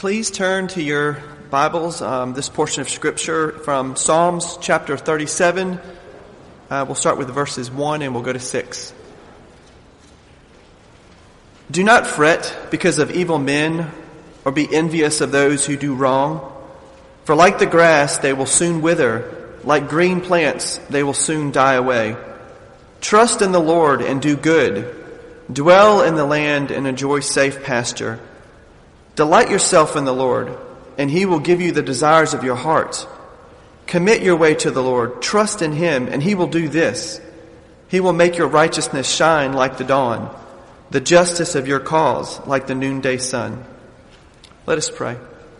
Please turn to your Bibles, this portion of Scripture from Psalms chapter 37. We'll start with verses 1 and we'll go to 6. Do not fret because of evil men, or be envious of those who do wrong. For like the grass, they will soon wither. Like green plants, they will soon die away. Trust in the Lord and do good. Dwell in the land and enjoy safe pasture. Delight yourself in the Lord, and He will give you the desires of your heart. Commit your way to the Lord. Trust in Him, and He will do this. He will make your righteousness shine like the dawn, the justice of your cause like the noonday sun. Let us pray.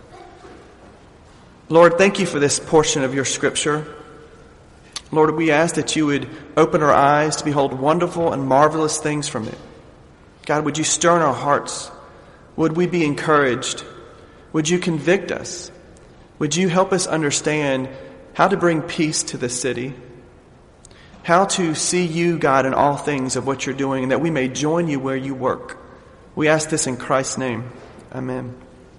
Lord, thank you for this portion of your Scripture. Lord, we ask that you would open our eyes to behold wonderful and marvelous things from it. God, would you stir in our hearts? Would we be encouraged? Would you convict us? Would you help us understand how to bring peace to the city? How to see you, God, in all things of what you're doing, and that we may join you where you work. We ask this in Christ's name. Amen.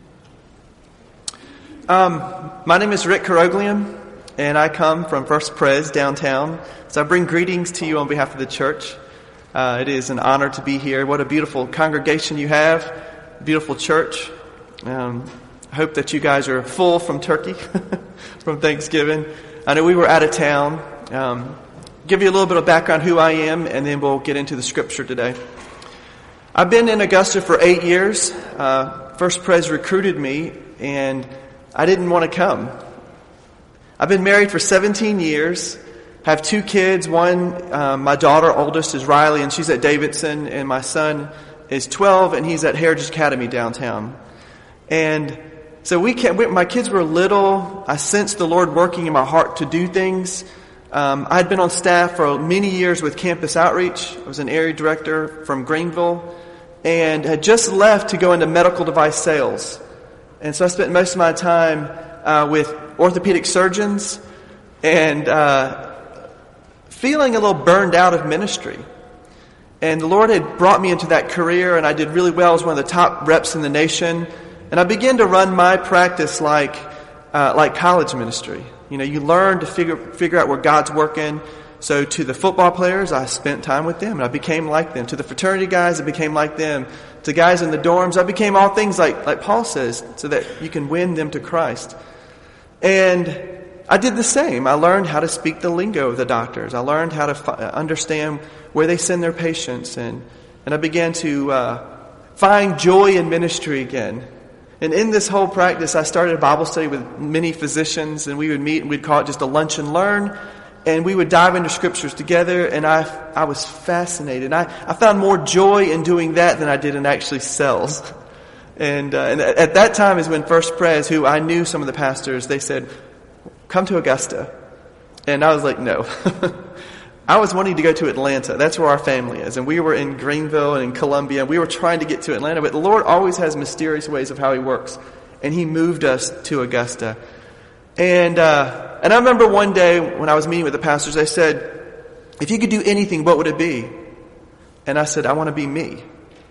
My name is Rick Caroglian, and I come from First Pres downtown. So I bring greetings to you on behalf of the church. It is an honor to be here. What a beautiful congregation you have. Beautiful church. I hope that you guys are full from turkey from Thanksgiving. I know we were out of town. Give you a little bit of background who I am, and then we'll get into the scripture today. I've been in Augusta for 8 years. First Pres recruited me, and I didn't want to come. I've been married for 17 years. Have 2 kids. One, my daughter, oldest, is Riley, and she's at Davidson, and my son is 12, and he's at Heritage Academy downtown. And so my kids were little. I sensed the Lord working in my heart to do things. I had been on staff for many years with Campus Outreach. I was an area director from Greenville, and had just left to go into medical device sales. And so I spent most of my time with orthopedic surgeons and feeling a little burned out of ministry. And the Lord had brought me into that career, and I did really well. I was one of the top reps in the nation. And I began to run my practice like college ministry. You know, you learn to figure out where God's working. So to the football players, I spent time with them, and I became like them. To the fraternity guys, I became like them. To guys in the dorms, I became all things like Paul says, so that you can win them to Christ. And I did the same. I learned how to speak the lingo of the doctors. I learned how to understand where they send their patients. And I began to find joy in ministry again. And in this whole practice, I started a Bible study with many physicians, and we would meet, and we'd call it just a lunch and learn. And we would dive into scriptures together, and I was fascinated. I found more joy in doing that than I did in actually sales. And at that time is when First Pres, who I knew some of the pastors, they said, come to Augusta. And I was like, no. I was wanting to go to Atlanta. That's where our family is. And we were in Greenville and in Columbia. We were trying to get to Atlanta, but the Lord always has mysterious ways of how He works. And He moved us to Augusta. And I remember one day when I was meeting with the pastors, they said, if you could do anything, what would it be? And I said, I want to be me.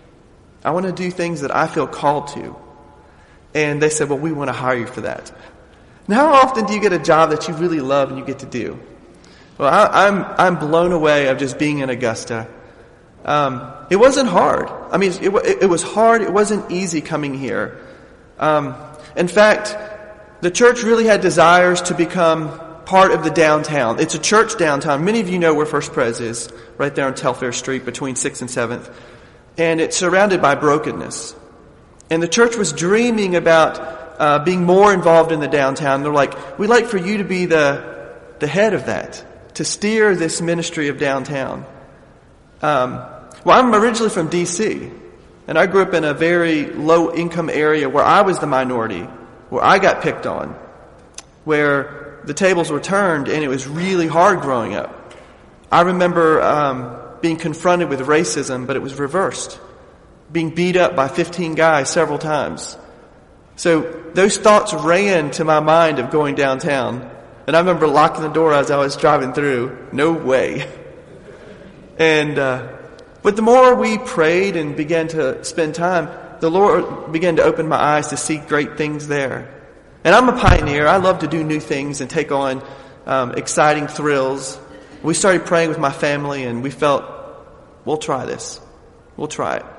I want to do things that I feel called to. And they said, well, we want to hire you for that. Now, how often do you get a job that you really love and you get to do? Well, I'm blown away of just being in Augusta. It wasn't hard. I mean, it was hard. It wasn't easy coming here. In fact, the church really had desires to become part of the downtown. It's a church downtown. Many of you know where First Pres is, right there on Telfair Street between 6th and 7th. And it's surrounded by brokenness. And the church was dreaming about being more involved in the downtown. They're like, we'd like for you to be the head of that, to steer this ministry of downtown. Well, I'm originally from D.C., and I grew up in a very low-income area where I was the minority, where I got picked on, where the tables were turned, and it was really hard growing up. I remember being confronted with racism, but it was reversed, being beat up by 15 guys several times. So those thoughts ran to my mind of going downtown. And I remember locking the door as I was driving through. No way. And but the more we prayed and began to spend time, the Lord began to open my eyes to see great things there. And I'm a pioneer. I love to do new things and take on exciting thrills. We started praying with my family, and we felt, we'll try this. We'll try it.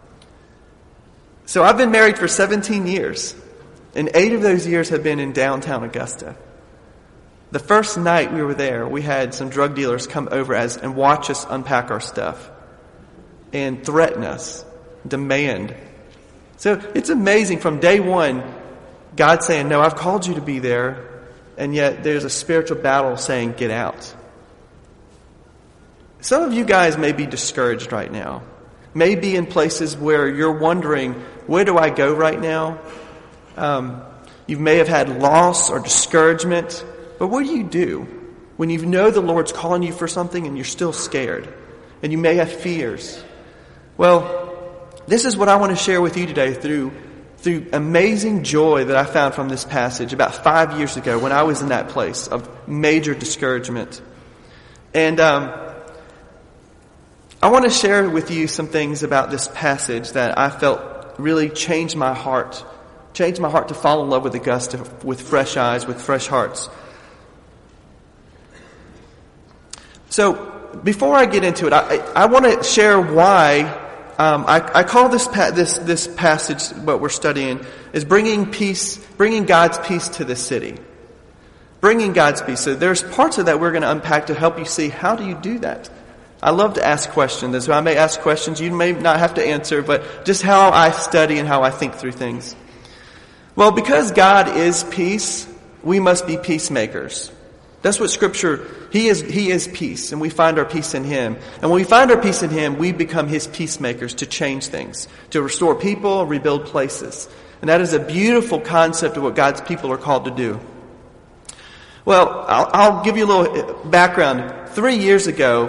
So I've been married for 17 years, and 8 of those years have been in downtown Augusta. The first night we were there, we had some drug dealers come over and watch us unpack our stuff and threaten us, demand. So it's amazing from day one, God saying, no, I've called you to be there, and yet there's a spiritual battle saying, get out. Some of you guys may be discouraged right now. May be in places where you're wondering, where do I go right now? You may have had loss or discouragement. But what do you do when you know the Lord's calling you for something and you're still scared? And you may have fears. Well, this is what I want to share with you today through amazing joy that I found from this passage about 5 years ago when I was in that place of major discouragement. And I want to share with you some things about this passage that I felt really changed my heart to fall in love with Augusta with fresh eyes, with fresh hearts. So before I get into it, I want to share why I call this passage, what we're studying, is bringing God's peace to the city. Bringing God's peace. So there's parts of that we're going to unpack to help you see, how do you do that? I love to ask questions. So I may ask questions you may not have to answer, but just how I study and how I think through things. Well, because God is peace, we must be peacemakers. That's what Scripture, He is peace, and we find our peace in Him. And when we find our peace in Him, we become His peacemakers to change things, to restore people, rebuild places. And that is a beautiful concept of what God's people are called to do. Well, I'll give you a little background. 5 years ago,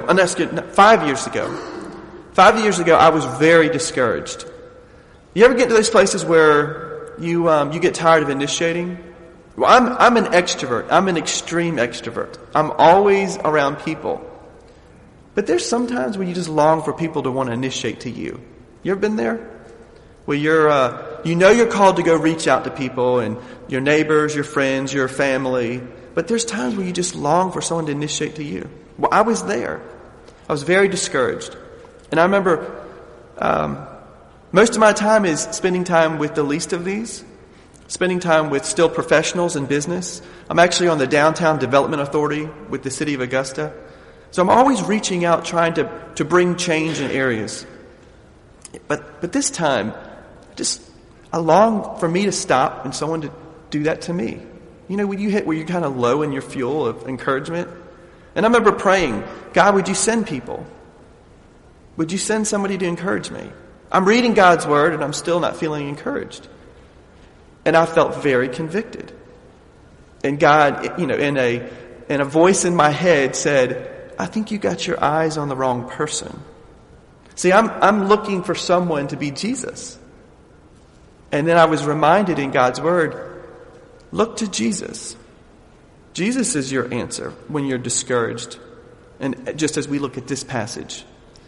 I was very discouraged. You ever get to those places where you get tired of initiating? Well, I'm an extrovert. I'm an extreme extrovert. I'm always around people. But there's sometimes when you just long for people to want to initiate to you. You ever been there? Where you're called to go reach out to people and your neighbors, your friends, your family. But there's times where you just long for someone to initiate to you. Well, I was there. I was very discouraged. And I remember most of my time is spending time with the least of these, spending time with still professionals in business. I'm actually on the Downtown Development Authority with the City of Augusta. So I'm always reaching out, trying to bring change in areas. But this time, I long for me to stop and someone to do that to me. You know, when you hit where you're kind of low in your fuel of encouragement. And I remember praying, God, would you send people? Would you send somebody to encourage me? I'm reading God's Word and I'm still not feeling encouraged. And I felt very convicted. And God, in a voice in my head said, I think you got your eyes on the wrong person. See, I'm looking for someone to be Jesus. And then I was reminded in God's Word, look to Jesus. Jesus is your answer when you're discouraged. And just as we look at this passage.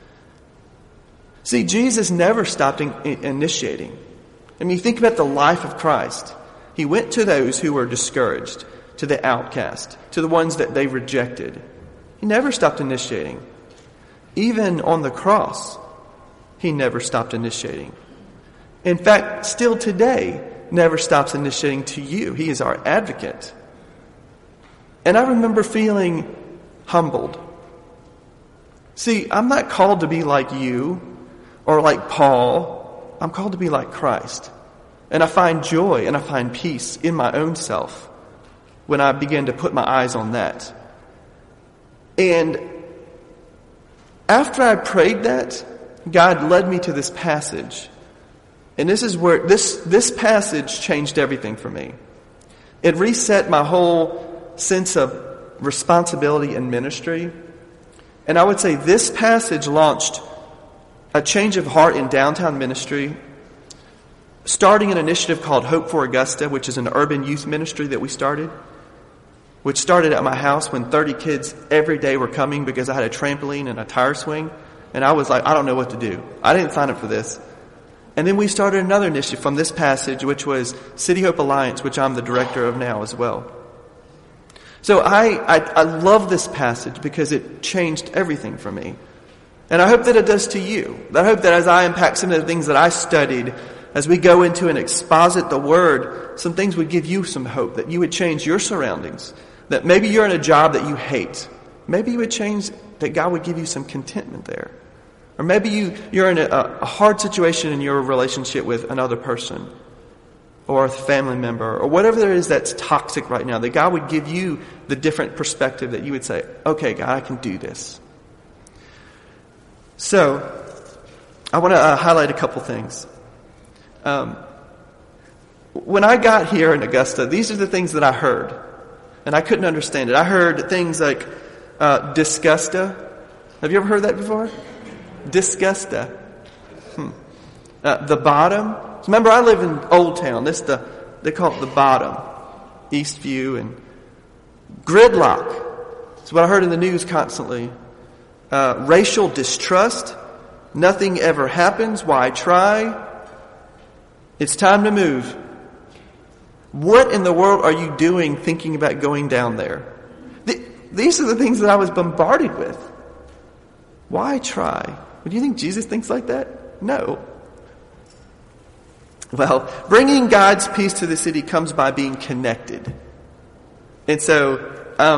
See, Jesus never stopped initiating. I mean, think about the life of Christ. He went to those who were discouraged, to the outcast, to the ones that they rejected. He never stopped initiating. Even on the cross, He never stopped initiating. In fact, still today, never stops initiating to you. He is our advocate. And I remember feeling humbled. See, I'm not called to be like you or like Paul. I'm called to be like Christ. And I find joy and I find peace in my own self when I begin to put my eyes on that. And after I prayed that, God led me to this passage. And this is where this passage changed everything for me. It reset my whole sense of responsibility in ministry. And I would say this passage launched a change of heart in downtown ministry, starting an initiative called Hope for Augusta, which is an urban youth ministry that we started, which started at my house when 30 kids every day were coming because I had a trampoline and a tire swing. And I was like, I don't know what to do. I didn't sign up for this. And then we started another initiative from this passage, which was City Hope Alliance, which I'm the director of now as well. So I love this passage because it changed everything for me. And I hope that it does to you. I hope that as I unpack some of the things that I studied, as we go into and exposit the Word, some things would give you some hope, that you would change your surroundings, that maybe you're in a job that you hate. Maybe you would change, that God would give you some contentment there. Or maybe you're in a hard situation in your relationship with another person or a family member or whatever there is that's toxic right now, that God would give you the different perspective that you would say, okay, God, I can do this. So, I want to highlight a couple things. When I got here in Augusta, these are the things that I heard. And I couldn't understand it. I heard things like disgusta. Have you ever heard that before? Disgusta. The bottom. So remember, I live in Old Town. They call it the bottom. Eastview and gridlock. That's what I heard in the news constantly. Racial distrust. Nothing ever happens. Why try? It's time to move. What in the world are you doing thinking about going down there? These are the things that I was bombarded with. Why try? Do you think Jesus thinks like that? No. Well, bringing God's peace to the city comes by being connected. And so,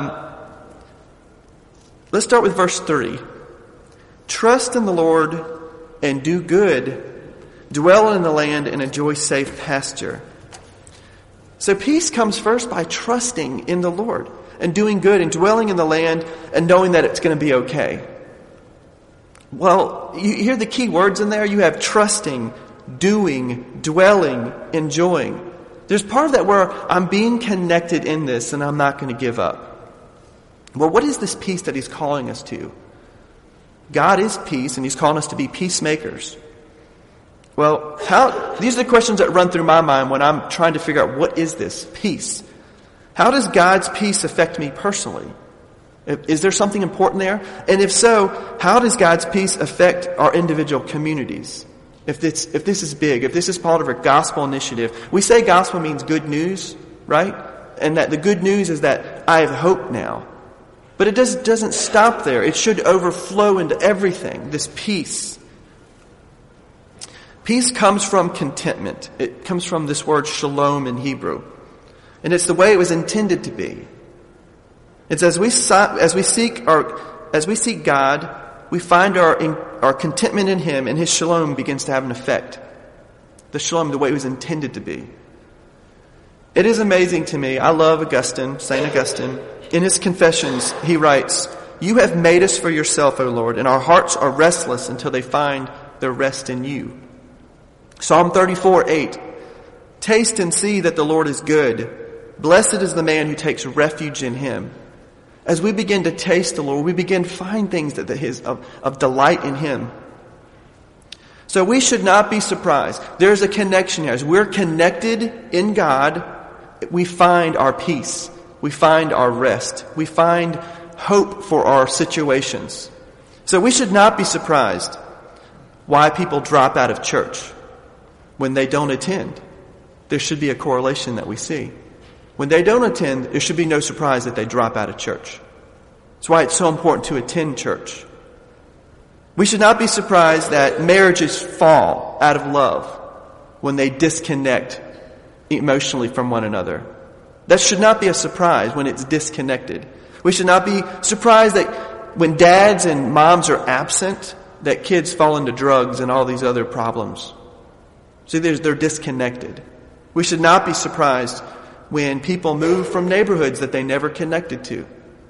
let's start with verse 3. Trust in the Lord and do good. Dwell in the land and enjoy safe pasture. So peace comes first by trusting in the Lord and doing good and dwelling in the land and knowing that it's going to be okay. Well, you hear the key words in there. You have trusting, doing, dwelling, enjoying. There's part of that where I'm being connected in this and I'm not going to give up. Well, what is this peace that he's calling us to? God is peace and he's calling us to be peacemakers. Well, these are the questions that run through my mind when I'm trying to figure out what is this peace? How does God's peace affect me personally? Is there something important there? And if so, how does God's peace affect our individual communities? If this is big, if this is part of a gospel initiative, we say gospel means good news, right? And that the good news is that I have hope now. But it doesn't stop there. It should overflow into everything, this peace. Peace comes from contentment. It comes from this word shalom in Hebrew. And it's the way it was intended to be. It's as we seek God, we find our contentment in Him, and His shalom begins to have an effect. The shalom, the way it was intended to be. It is amazing to me. I love St. Augustine. In his Confessions, he writes, "You have made us for yourself, O Lord, and our hearts are restless until they find their rest in you." Psalm 34:8, "Taste and see that the Lord is good. Blessed is the man who takes refuge in Him." As we begin to taste the Lord, we begin to find things that is of delight in Him. So we should not be surprised. There's a connection here. As we're connected in God, we find our peace. We find our rest. We find hope for our situations. So we should not be surprised why people drop out of church when they don't attend. There should be a correlation that we see. When they don't attend, there should be no surprise that they drop out of church. That's why it's so important to attend church. We should not be surprised that marriages fall out of love when they disconnect emotionally from one another. That should not be a surprise when it's disconnected. We should not be surprised that when dads and moms are absent, that kids fall into drugs and all these other problems. See, they're disconnected. We should not be surprised when people move from neighborhoods that they never connected to.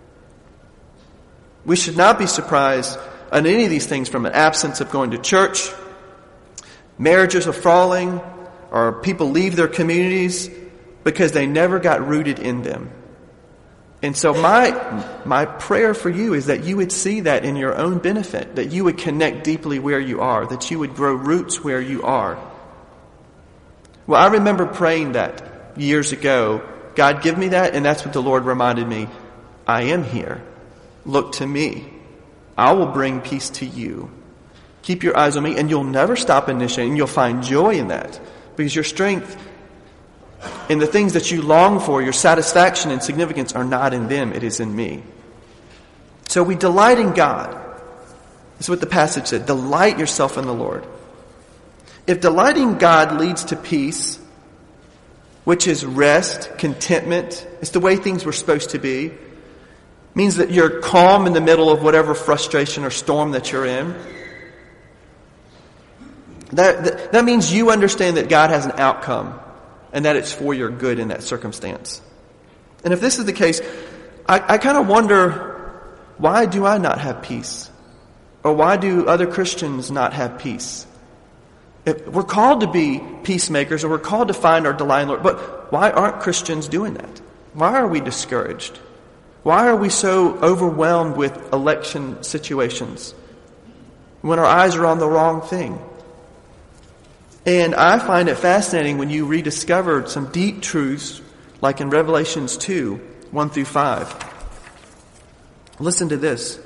We should not be surprised on any of these things from an absence of going to church, marriages are falling, or people leave their communities because they never got rooted in them. And so my prayer for you is that you would see that in your own benefit, that you would connect deeply where you are, that you would grow roots where you are. Well, I remember praying that years ago. God, give me that, and that's what the Lord reminded me. I am here. Look to me. I will bring peace to you. Keep your eyes on me, and you'll never stop initiating. You'll find joy in that, because your strength in the things that you long for, your satisfaction and significance are not in them, it is in me. So we delight in God. That's what the passage said. Delight yourself in the Lord. If delighting God leads to peace, which is rest, contentment, it's the way things were supposed to be, means that you're calm in the middle of whatever frustration or storm that you're in. That means you understand that God has an outcome and that it's for your good in that circumstance. And if this is the case, I kind of wonder, why do I not have peace? Or why do other Christians not have peace? If we're called to be peacemakers, or we're called to find our delight in the Lord, but why aren't Christians doing that? Why are we discouraged? Why are we so overwhelmed with election situations when our eyes are on the wrong thing? And I find it fascinating when you rediscover some deep truths, like in Revelations 2, 1 through 5. Listen to this.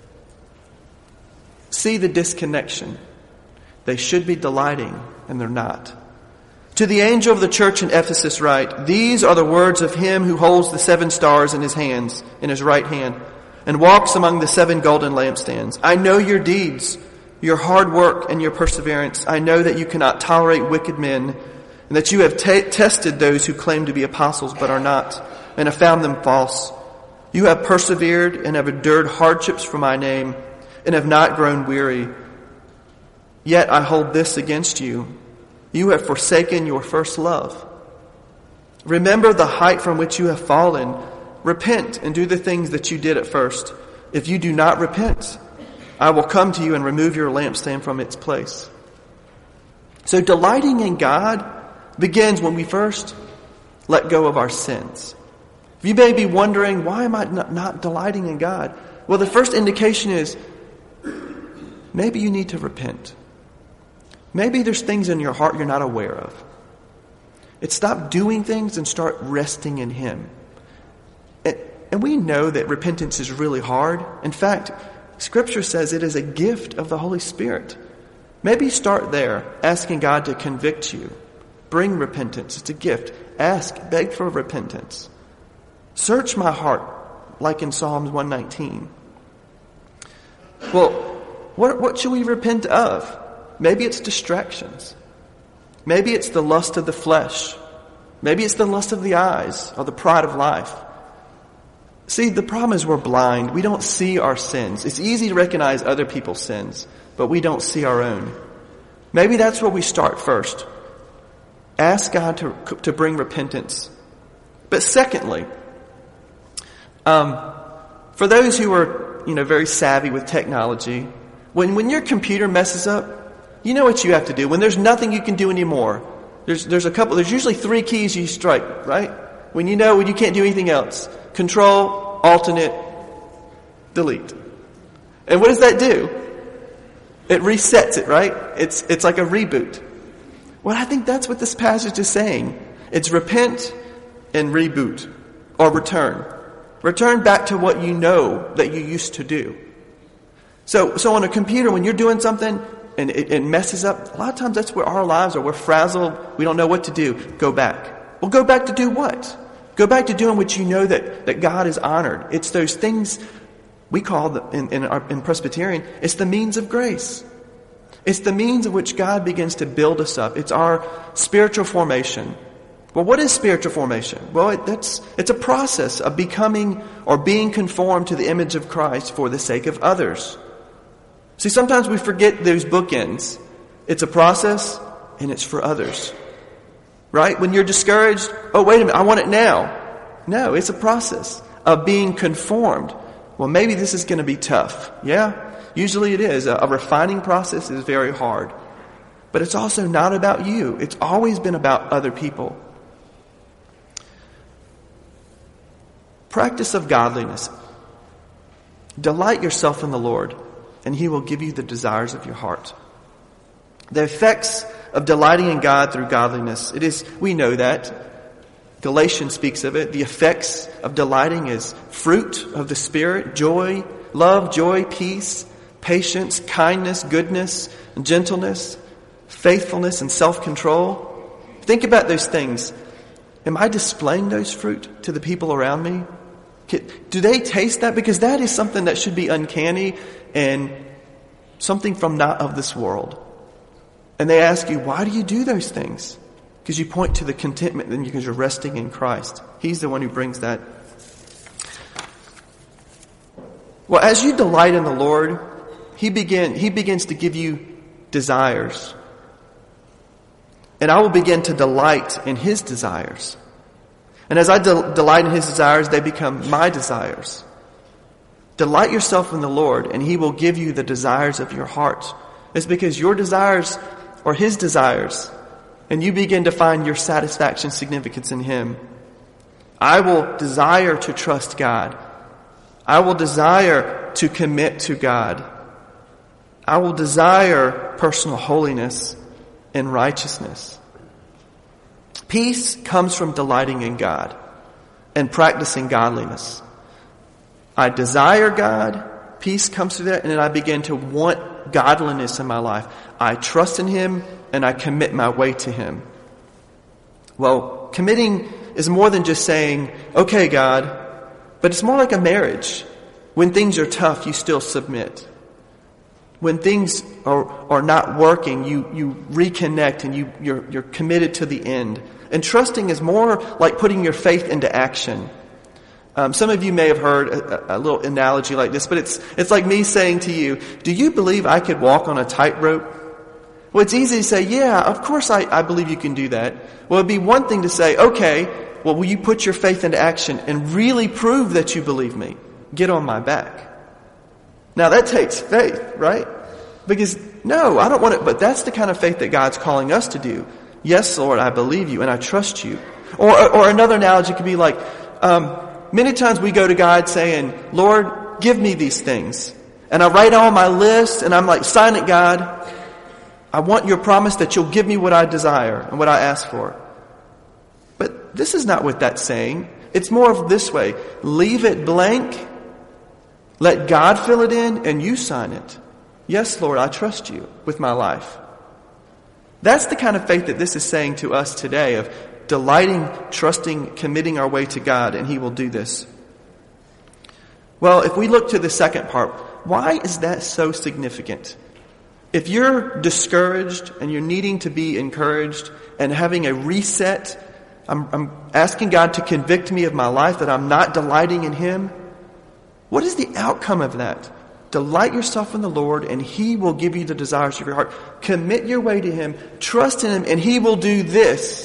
See the disconnection. They should be delighting, and they're not. To the angel of the church in Ephesus write, these are the words of him who holds the 7 stars in his hands, in his right hand, and walks among the 7 golden lampstands. I know your deeds, your hard work, and your perseverance. I know that you cannot tolerate wicked men, and that you have tested those who claim to be apostles but are not, and have found them false. You have persevered and have endured hardships for my name, and have not grown weary. Yet I hold this against you. You have forsaken your first love. Remember the height from which you have fallen. Repent and do the things that you did at first. If you do not repent, I will come to you and remove your lampstand from its place. So delighting in God begins when we first let go of our sins. You may be wondering, why am I not delighting in God? Well, the first indication is maybe you need to repent. Maybe there's things in your heart you're not aware of. It's stop doing things and start resting in Him. And we know that repentance is really hard. In fact, Scripture says it is a gift of the Holy Spirit. Maybe start there, asking God to convict you. Bring repentance. It's a gift. Ask, beg for repentance. Search my heart, like in Psalms 119. Well, what should we repent of? Maybe it's distractions. Maybe it's the lust of the flesh. Maybe it's the lust of the eyes or the pride of life. See, the problem is we're blind. We don't see our sins. It's easy to recognize other people's sins, but we don't see our own. Maybe that's where we start first. Ask God to bring repentance. But secondly, for those who are, very savvy with technology, when your computer messes up, you know what you have to do. When there's nothing you can do anymore, there's usually 3 keys you strike, right? When you can't do anything else. Control, alternate, delete. And what does that do? It resets it, right? It's like a reboot. Well, I think that's what this passage is saying. It's repent and reboot, or return. Return back to what you know that you used to do. So on a computer, when you're doing something and it messes up, a lot of times that's where our lives are. We're frazzled. We don't know what to do. Go back. Well, go back to do what? Go back to doing what you know that God is honored. It's those things we call, in Presbyterian, it's the means of grace. It's the means of which God begins to build us up. It's our spiritual formation. Well, what is spiritual formation? Well, it's a process of becoming or being conformed to the image of Christ for the sake of others. See, sometimes we forget those bookends. It's a process and it's for others. Right? When you're discouraged, oh, wait a minute, I want it now. No, it's a process of being conformed. Well, maybe this is going to be tough. Yeah, usually it is. A refining process is very hard. But it's also not about you. It's always been about other people. Practice of godliness. Delight yourself in the Lord, and He will give you the desires of your heart. The effects of delighting in God through godliness. We know that. Galatians speaks of it. The effects of delighting is fruit of the Spirit, joy, love, joy, peace, patience, kindness, goodness, gentleness, faithfulness, and self-control. Think about those things. Am I displaying those fruit to the people around me? Do they taste that? Because that is something that should be uncanny and something from not of this world. And they ask you, why do you do those things? Because you point to the contentment and because you're resting in Christ. He's the one who brings that. Well, as you delight in the Lord, He begins to give you desires. And I will begin to delight in His desires. And as I delight in His desires, they become my desires. Delight yourself in the Lord, and He will give you the desires of your heart. It's because your desires are His desires, and you begin to find your satisfaction, significance in Him. I will desire to trust God. I will desire to commit to God. I will desire personal holiness and righteousness. Peace comes from delighting in God and practicing godliness. I desire God, peace comes through that, and then I begin to want godliness in my life. I trust in Him and I commit my way to Him. Well, committing is more than just saying, okay, God, but it's more like a marriage. When things are tough, you still submit. When things are not working, you reconnect and you're committed to the end. And trusting is more like putting your faith into action. Some of you may have heard a little analogy like this, but it's like me saying to you, do you believe I could walk on a tightrope? Well, it's easy to say, yeah, of course I believe you can do that. Well, it'd be one thing to say, okay, well, will you put your faith into action and really prove that you believe me? Get on my back. Now that takes faith, right? Because, no, I don't want it, but that's the kind of faith that God's calling us to do. Yes, Lord, I believe you and I trust you. Or another analogy could be like, many times we go to God saying, Lord, give me these things. And I write on my list and I'm like, sign it, God. I want your promise that you'll give me what I desire and what I ask for. But this is not what that's saying. It's more of this way. Leave it blank. Let God fill it in and you sign it. Yes, Lord, I trust you with my life. That's the kind of faith that this is saying to us today, of delighting, trusting, committing our way to God, and He will do this. Well, if we look to the second part, why is that so significant? If you're discouraged and you're needing to be encouraged and having a reset, I'm asking God to convict me of my life, that I'm not delighting in Him. What is the outcome of that? Delight yourself in the Lord and He will give you the desires of your heart. Commit your way to Him, trust in Him, and He will do this.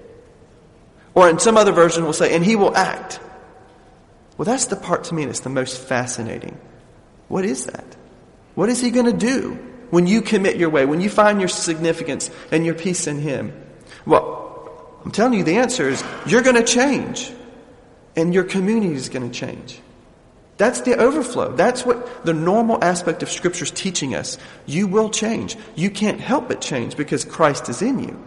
Or in some other version will say, and He will act. Well, that's the part to me that's the most fascinating. What is that? What is He going to do when you commit your way, when you find your significance and your peace in Him? Well, I'm telling you the answer is you're going to change and your community is going to change. That's the overflow. That's what the normal aspect of Scripture is teaching us. You will change. You can't help but change because Christ is in you.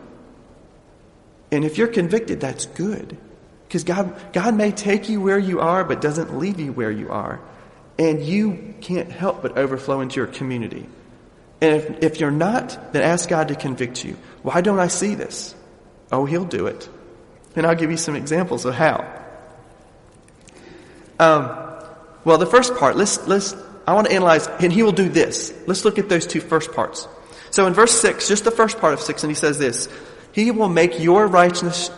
And if you're convicted, that's good. Because God may take you where you are, but doesn't leave you where you are. And you can't help but overflow into your community. And if you're not, then ask God to convict you. Why don't I see this? Oh, He'll do it. And I'll give you some examples of how. Well, the first part, I want to analyze, and He will do this. Let's look at those two first parts. So in verse 6, just the first part of 6, and He says this, He will make your righteousness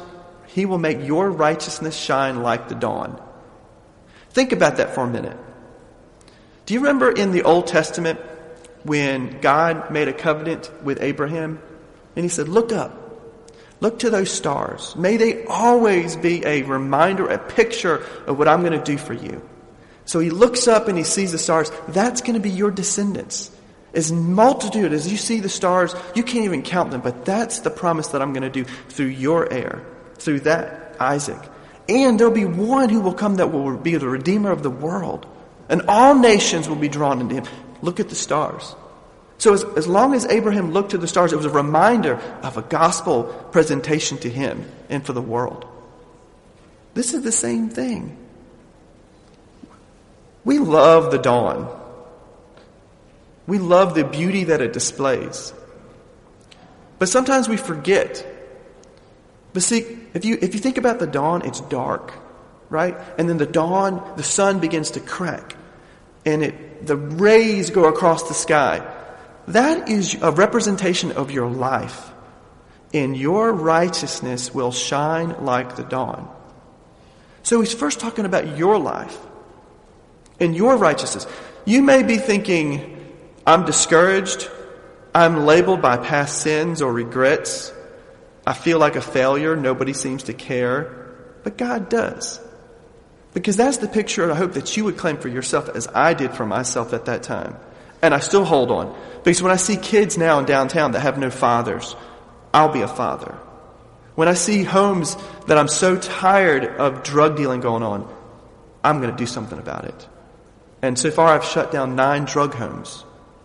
shine like the dawn. Think about that for a minute. Do you remember in the Old Testament when God made a covenant with Abraham? And He said, look up. Look to those stars. May they always be a reminder, a picture of what I'm going to do for you. So he looks up and he sees the stars. That's going to be your descendants. As multitude as you see the stars, you can't even count them. But that's the promise that I'm going to do through your heir, through that Isaac. And there'll be one who will come that will be the Redeemer of the world. And all nations will be drawn into Him. Look at the stars. So as long as Abraham looked to the stars, it was a reminder of a gospel presentation to him and for the world. This is the same thing. We love the dawn. We love the beauty that it displays. But sometimes we forget. But see, if you think about the dawn, it's dark, right? And then the sun begins to crack. And the rays go across the sky. That is a representation of your life. And your righteousness will shine like the dawn. So he's first talking about your life and your righteousness. You may be thinking, I'm discouraged. I'm labeled by past sins or regrets. I feel like a failure. Nobody seems to care. But God does. Because that's the picture I hope that you would claim for yourself, as I did for myself at that time. And I still hold on. Because when I see kids now in downtown that have no fathers, I'll be a father. When I see homes that I'm so tired of drug dealing going on, I'm going to do something about it. And so far I've shut down 9 drug homes.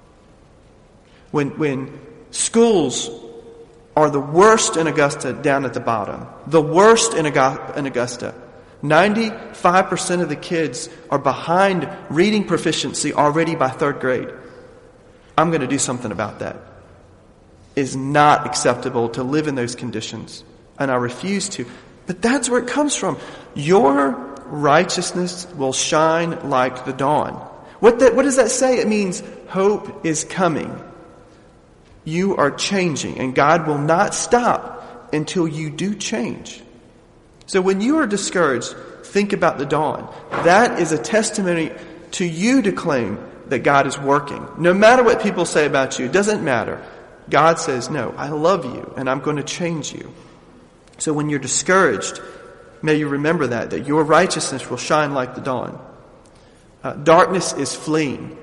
When schools are the worst in Augusta down at the bottom, the worst in Augusta, 95% of the kids are behind reading proficiency already by 3rd grade. I'm going to do something about that. It is not acceptable to live in those conditions, and I refuse to. But that's where it comes from. Your righteousness will shine like the dawn. What does that say? It means hope is coming. You are changing, and God will not stop until you do change. So when you are discouraged, think about the dawn. That is a testimony to you to claim that God is working. No matter what people say about you, it doesn't matter. God says, no, I love you and I'm going to change you. So when you're discouraged, may you remember that your righteousness will shine like the dawn. Darkness is fleeing.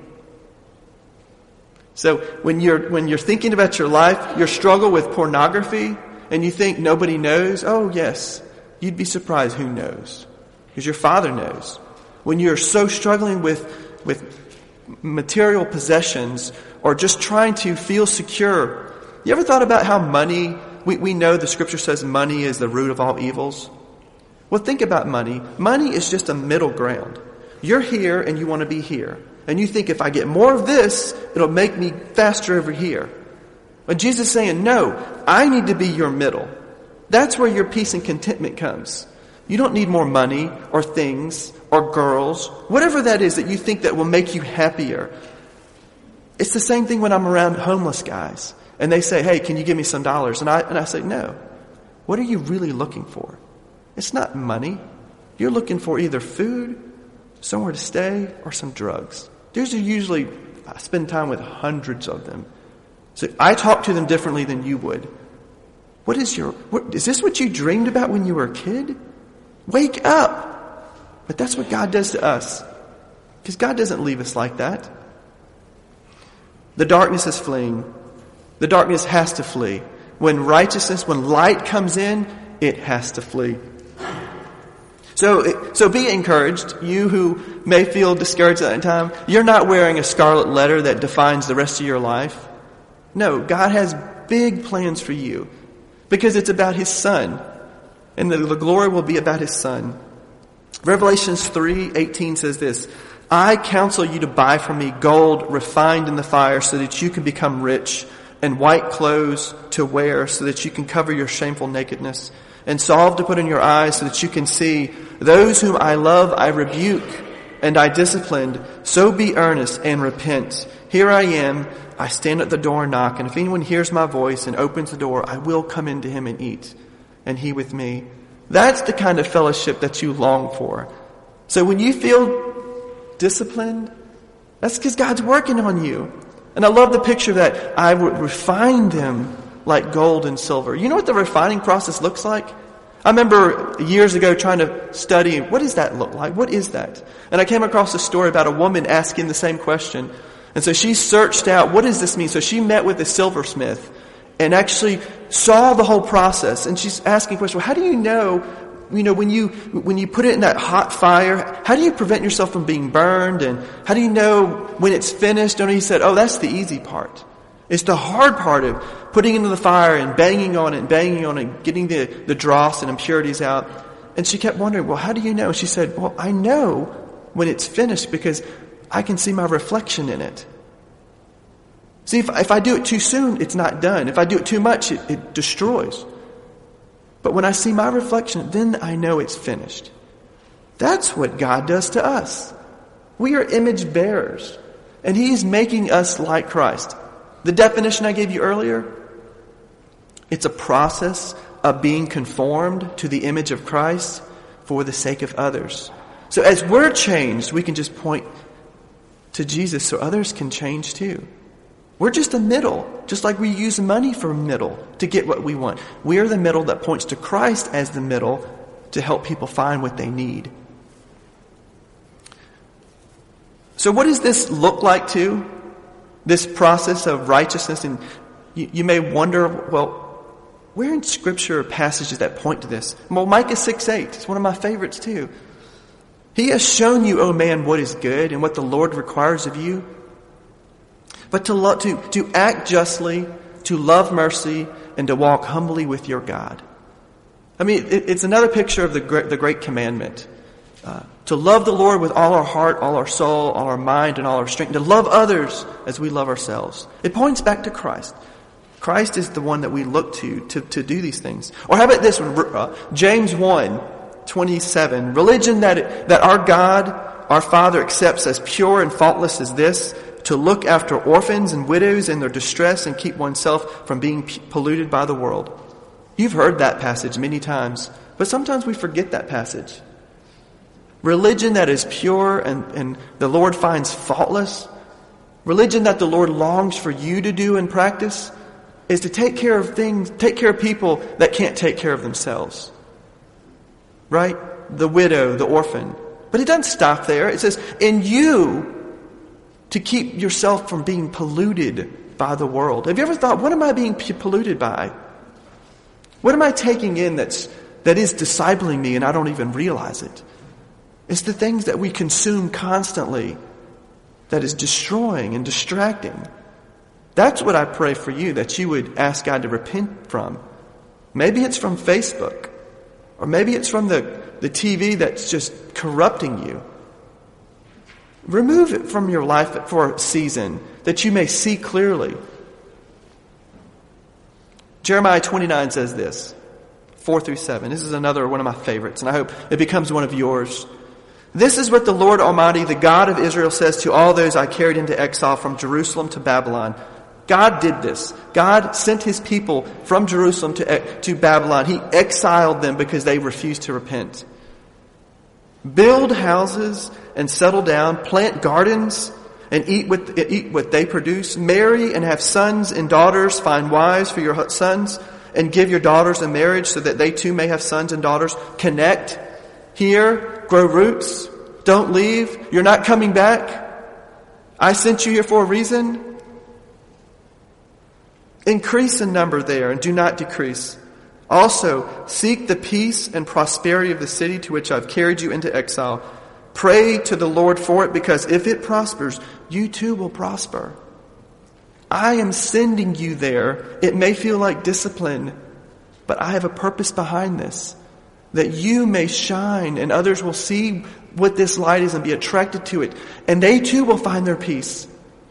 So when you're thinking about your life, your struggle with pornography, and you think nobody knows, oh yes, you'd be surprised who knows. Because your Father knows. When you're so struggling with material possessions or just trying to feel secure, you ever thought about how money, we know the Scripture says money is the root of all evils? Well, think about money. Money is just a middle ground. You're here and you want to be here. And you think if I get more of this, it'll make me faster over here. But Jesus is saying, no, I need to be your middle. That's where your peace and contentment comes. You don't need more money or things or girls, whatever that is that you think that will make you happier. It's the same thing when I'm around homeless guys and they say, hey, can you give me some dollars? And I say, no. What are you really looking for? It's not money. You're looking for either food, somewhere to stay, or some drugs. Those are usually, I spend time with hundreds of them. So I talk to them differently than you would. Is this what you dreamed about when you were a kid? Wake up! But that's what God does to us. Because God doesn't leave us like that. The darkness is fleeing. The darkness has to flee. When light comes in, it has to flee. So be encouraged. You who may feel discouraged at that time, you're not wearing a scarlet letter that defines the rest of your life. No, God has big plans for you because it's about His Son. And the glory will be about His Son. Revelations 3:18 says this, I counsel you to buy from me gold refined in the fire so that you can become rich, and white clothes to wear so that you can cover your shameful nakedness, and salve to put in your eyes so that you can see. Those whom I love I rebuke, and I disciplined. So be earnest and repent. Here I am. I stand at the door and knock, and if anyone hears my voice and opens the door, I will come into him and eat, and he with me. That's the kind of fellowship that you long for. So when you feel disciplined, that's because God's working on you. And I love the picture that I would refine them like gold and silver. You know what the refining process looks like? I remember years ago trying to study, what does that look like? What is that? And I came across a story about a woman asking the same question. And so she searched out, what does this mean? So she met with a silversmith and actually saw the whole process. And she's asking questions, well, how do you know, when you put it in that hot fire, how do you prevent yourself from being burned? And how do you know when it's finished? And he said, oh, that's the easy part. It's the hard part of putting it into the fire and banging on it, getting the dross and impurities out. And she kept wondering, well, how do you know? She said, well, I know when it's finished because I can see my reflection in it. See, if I do it too soon, it's not done. If I do it too much, it destroys. But when I see my reflection, then I know it's finished. That's what God does to us. We are image bearers, and He's making us like Christ. The definition I gave you earlier, it's a process of being conformed to the image of Christ for the sake of others. So as we're changed, we can just point to Jesus so others can change too. We're just a middle, just like we use money for a middle to get what we want. We are the middle that points to Christ as the middle to help people find what they need. So what does this look like too? This process of righteousness? And you may wonder, well, where in Scripture are passages that point to this? Well, Micah 6:8, it's one of my favorites too. He has shown you, O man, what is good and what the Lord requires of you. But to act justly, to love mercy, and to walk humbly with your God. I mean, it's another picture of the great commandment. To love the Lord with all our heart, all our soul, all our mind, and all our strength. To love others as we love ourselves. It points back to Christ. Christ is the one that we look to do these things. Or how about this one? James 1:27. Religion that our God, our Father, accepts as pure and faultless as this: to look after orphans and widows in their distress and keep oneself from being polluted by the world. You've heard that passage many times, but sometimes we forget that passage. Religion that is pure and the Lord finds faultless, religion that the Lord longs for you to do and practice, is to take care of people that can't take care of themselves. Right? The widow, the orphan. But it doesn't stop there. It says, in you, to keep yourself from being polluted by the world. Have you ever thought, what am I being polluted by? What am I taking in that is discipling me and I don't even realize it? It's the things that we consume constantly that is destroying and distracting. That's what I pray for you, that you would ask God to repent from. Maybe it's from Facebook, or maybe it's from the TV that's just corrupting you. Remove it from your life for a season that you may see clearly. Jeremiah 29 says this, 4-7. This is another one of my favorites, and I hope it becomes one of yours. This is what the Lord Almighty, the God of Israel, says to all those I carried into exile from Jerusalem to Babylon. God did this. God sent His people from Jerusalem to Babylon. He exiled them because they refused to repent. Build houses and settle down, plant gardens and eat what they produce, marry and have sons and daughters, find wives for your sons, and give your daughters in marriage so that they too may have sons and daughters. Connect here, grow roots, don't leave, you're not coming back. I sent you here for a reason. Increase in number there and do not decrease. Also, seek the peace and prosperity of the city to which I've carried you into exile. Pray to the Lord for it, because if it prospers, you too will prosper. I am sending you there. It may feel like discipline, but I have a purpose behind this, that you may shine and others will see what this light is and be attracted to it, and they too will find their peace.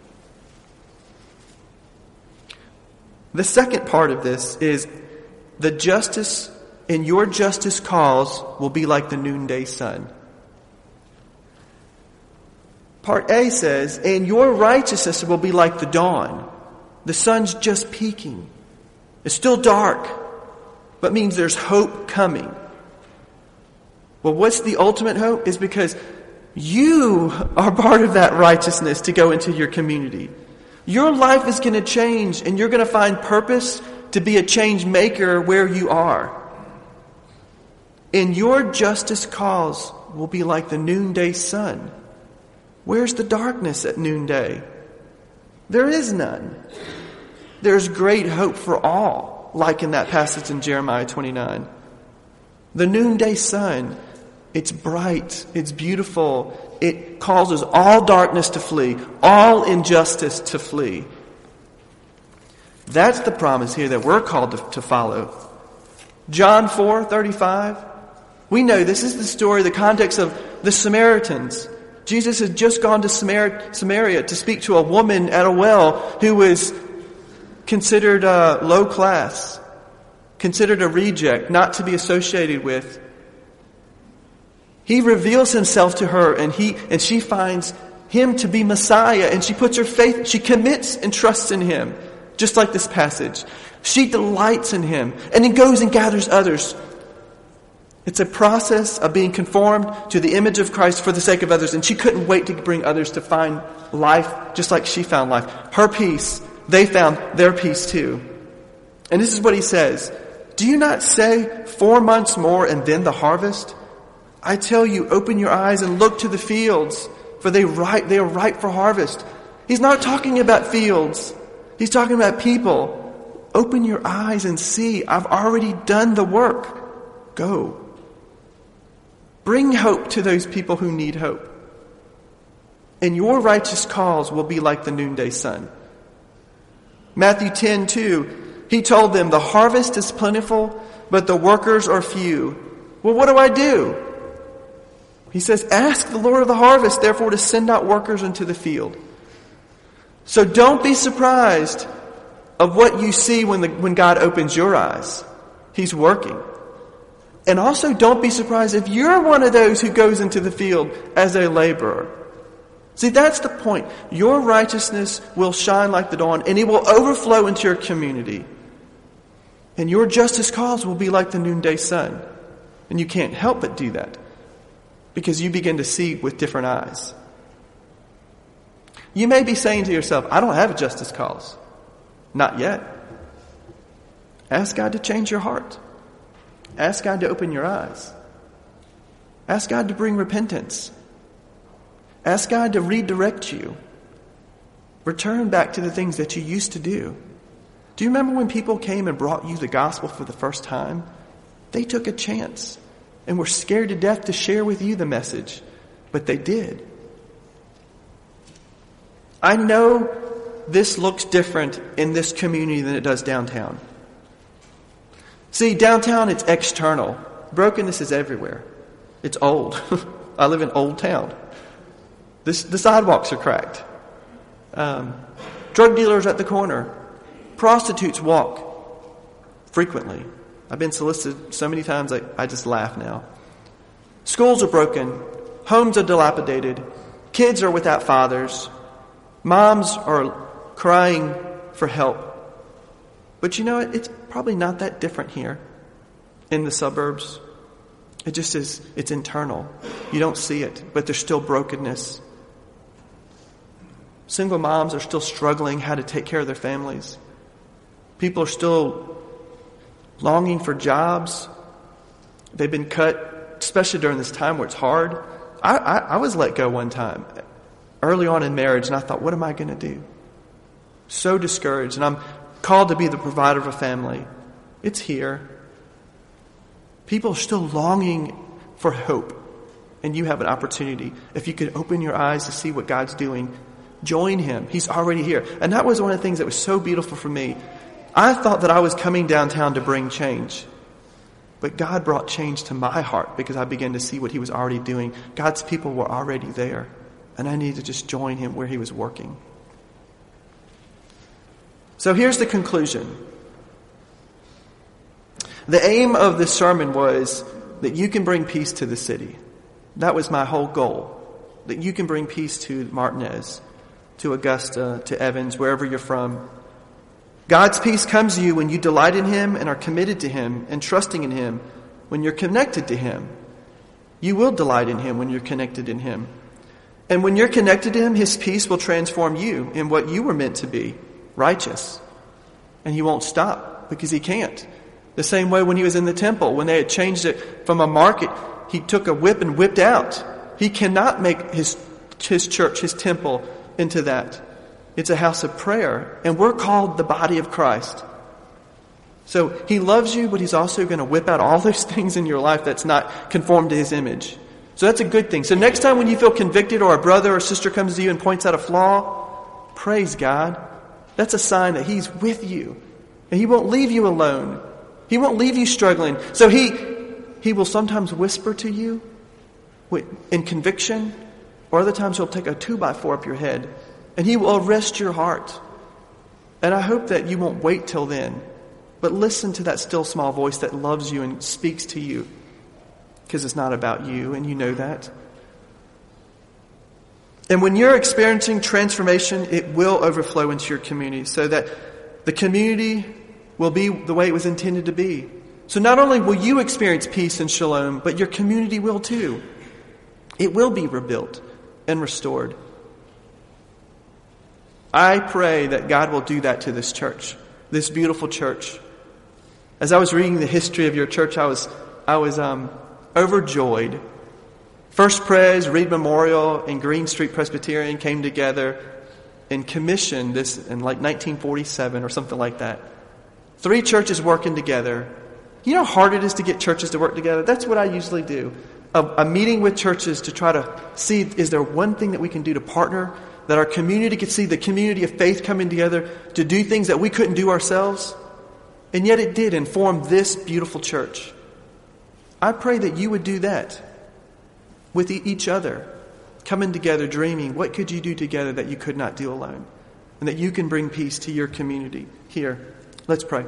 The second part of this is the justice in your justice cause will be like the noonday sun. Part A says, and your righteousness will be like the dawn. The sun's just peaking. It's still dark, but means there's hope coming. Well, what's the ultimate hope? Is because you are part of that righteousness to go into your community. Your life is going to change, and you're going to find purpose to be a change maker where you are. And your justice cause will be like the noonday sun. Where's the darkness at noonday? There is none. There's great hope for all, like in that passage in Jeremiah 29. The noonday sun, it's bright, it's beautiful, it causes all darkness to flee, all injustice to flee. That's the promise here that we're called to follow. John 4:35. We know this is the story, the context of the Samaritans. Jesus had just gone to Samaria to speak to a woman at a well who was considered low class, considered a reject, not to be associated with. He reveals himself to her, and she finds him to be Messiah, and she puts her faith, she commits and trusts in him, just like this passage. She delights in him, and then goes and gathers others. It's a process of being conformed to the image of Christ for the sake of others, and she couldn't wait to bring others to find life just like she found life. Her peace, they found their peace too. And this is what he says, "Do you not say 4 months more and then the harvest? I tell you, open your eyes and look to the fields, for they are ripe for harvest." He's not talking about fields. He's talking about people. Open your eyes and see. I've already done the work. Go. Bring hope to those people who need hope. And your righteous cause will be like the noonday sun. Matthew 10:2, he told them, "The harvest is plentiful, but the workers are few." Well, what do I do? He says, "Ask the Lord of the harvest, therefore, to send out workers into the field." So don't be surprised of what you see when God opens your eyes. He's working. And also don't be surprised if you're one of those who goes into the field as a laborer. See, that's the point. Your righteousness will shine like the dawn, and it will overflow into your community. And your justice cause will be like the noonday sun. And you can't help but do that, because you begin to see with different eyes. You may be saying to yourself, "I don't have a justice cause." Not yet. Ask God to change your heart. Ask God to open your eyes. Ask God to bring repentance. Ask God to redirect you. Return back to the things that you used to do. Do you remember when people came and brought you the gospel for the first time? They took a chance and were scared to death to share with you the message, but they did. I know this looks different in this community than it does downtown. See, downtown, it's external. Brokenness is everywhere. It's old. I live in Old Town. The sidewalks are cracked. Drug dealers at the corner. Prostitutes walk frequently. I've been solicited so many times I just laugh now. Schools are broken. Homes are dilapidated. Kids are without fathers. Moms are crying for help. But you know what? It's probably not that different here in the suburbs. It just is, it's internal. You don't see it, but there's still brokenness. Single moms are still struggling how to take care of their families. People are still longing for jobs. They've been cut, especially during this time where it's hard. I was let go one time early on in marriage, and I thought, what am I going to do? So discouraged, and I'm called to be the provider of a family. It's here. People are still longing for hope, and you have an opportunity. If you could open your eyes to see what God's doing, join him. He's already here. And that was one of the things that was so beautiful for me. I thought that I was coming downtown to bring change. But God brought change to my heart because I began to see what he was already doing. God's people were already there. And I needed to just join him where he was working. So here's the conclusion. The aim of this sermon was that you can bring peace to the city. That was my whole goal. That you can bring peace to Martinez, to Augusta, to Evans, wherever you're from. God's peace comes to you when you delight in him and are committed to him and trusting in him. When you're connected to him, you will delight in him when you're connected in him. And when you're connected to him, his peace will transform you in what you were meant to be, righteous. And he won't stop because he can't. The same way when he was in the temple, when they had changed it from a market, he took a whip and whipped out. He cannot make his church, his temple, into that. It's a house of prayer. And we're called the body of Christ. So he loves you, but he's also going to whip out all those things in your life that's not conformed to his image. So that's a good thing. So next time when you feel convicted or a brother or sister comes to you and points out a flaw, praise God. That's a sign that he's with you. And he won't leave you alone. He won't leave you struggling. So he will sometimes whisper to you in conviction, Or other times he'll take a 2x4 up your head and he will arrest your heart. And I hope that you won't wait till then, but listen to that still small voice that loves you and speaks to you, because it's not about you, and you know that. And when you're experiencing transformation, it will overflow into your community so that the community will be the way it was intended to be. So not only will you experience peace and shalom, but your community will too. It will be rebuilt and restored. I pray that God will do that to this church, this beautiful church. As I was reading the history of your church, I was overjoyed. First Pres, Reed Memorial, and Green Street Presbyterian came together and commissioned this in like 1947 or something like that. 3 churches working together. You know how hard it is to get churches to work together? That's what I usually do. A meeting with churches to try to see, is there one thing that we can do to partner, that our community could see the community of faith coming together to do things that we couldn't do ourselves? And yet it did and formed this beautiful church. I pray that you would do that with each other, coming together, dreaming, what could you do together that you could not do alone? And that you can bring peace to your community here. Let's pray.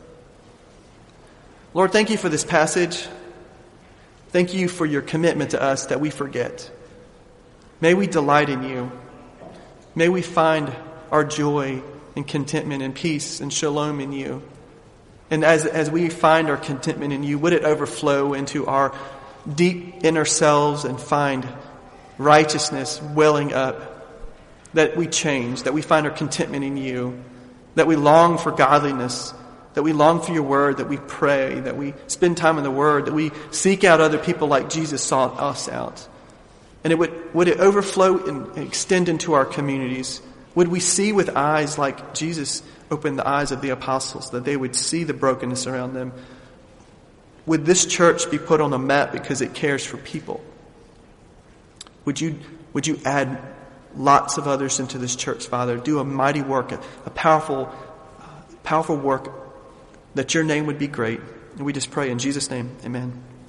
Lord, thank you for this passage. Thank you for your commitment to us that we forget. May we delight in you. May we find our joy and contentment and peace and shalom in you. And as we find our contentment in you, would it overflow into our deep inner selves and find righteousness welling up, that we change, that we find our contentment in you, that we long for godliness, that we long for your word, that we pray, that we spend time in the word, that we seek out other people like Jesus sought us out. And would it overflow and extend into our communities? Would we see with eyes like Jesus opened the eyes of the apostles, that they would see the brokenness around them? Would this church be put on the map because it cares for people? Would you add lots of others into this church, Father? Do a mighty work, a powerful work, that your name would be great. And we just pray in Jesus' name, amen.